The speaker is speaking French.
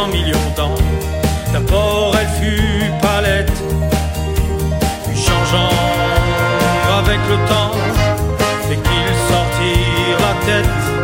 100 millions d'ans. D'abord elle fut palette, puis changeant avec le temps, dès qu'ils sortirent la tête,